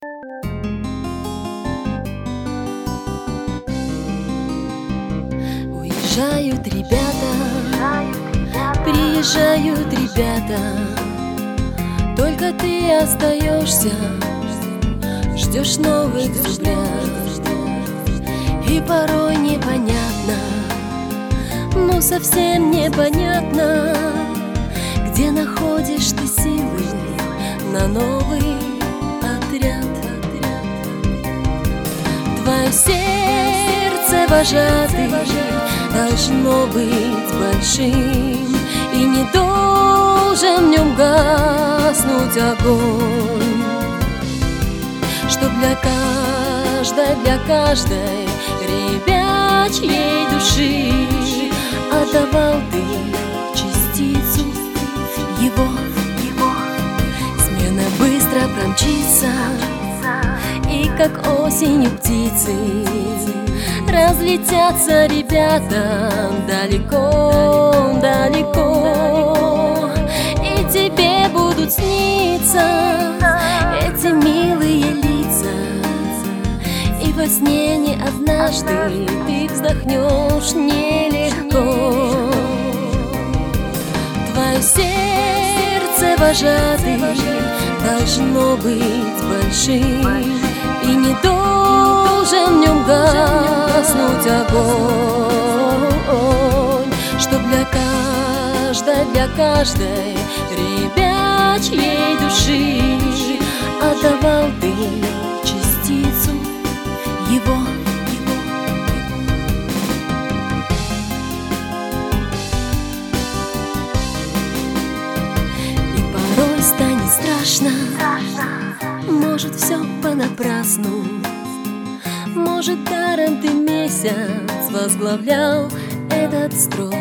Уезжают ребята, приезжают ребята, только ты остаешься, ждешь новых взглядов. И порой непонятно, ну совсем непонятно, где находишь ты силы на новый отряд. Твое сердце, вожатый, должно быть большим, и не должен в нем гаснуть огонь, чтоб для каждой ребячьей души отдавал ты частицу его. Смена быстро промчится, и как осенью птицы разлетятся ребята далеко-далеко, и тебе будут сниться эти милые лица, и во сне не однажды ты вздохнешь нелегко. Твое сердце, вожатый, должно быть большим, и не должен в нем гаснуть огонь, чтоб для каждой ребячьей души отдавал ты частицу его. И порой станет страшно, может, все понапрасну, может, даром ты месяц возглавлял этот строй,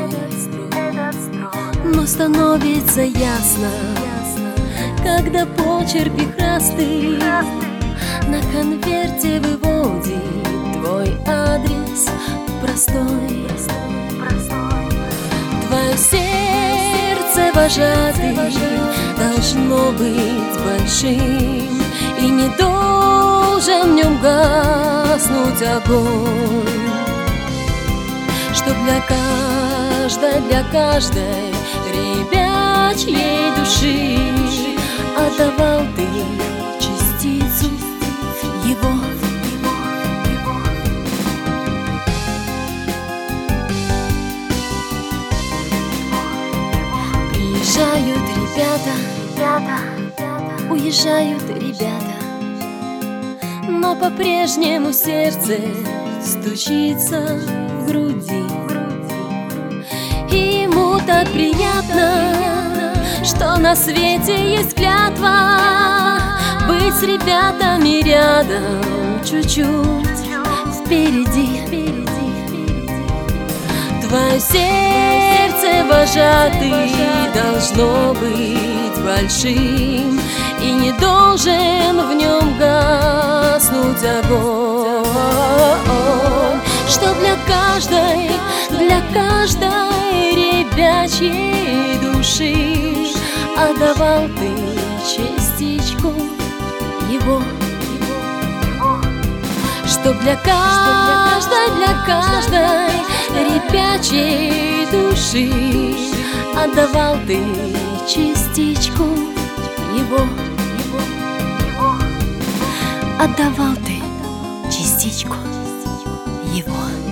но становится ясно, когда почерк и красный на конверте выводит твой адрес простой. Твое сердце, вожатый, должно быть большим, и не должен в нем гаснуть огонь, чтоб для каждой ребячьей души отдавал ты частицу его. Приезжают ребята, уезжают ребята, но по-прежнему сердце стучится в груди. И ему так приятно, что на свете есть клятва быть с ребятами рядом, чуть-чуть впереди. Твое сердце, вожатый, должно быть большим, и не должен в нем гаснуть огонь, чтоб для каждой ребячьей души отдавал ты частичку его. Чтоб для каждой ребячьей души отдавал ты частичку его. Отдавал ты частичку его.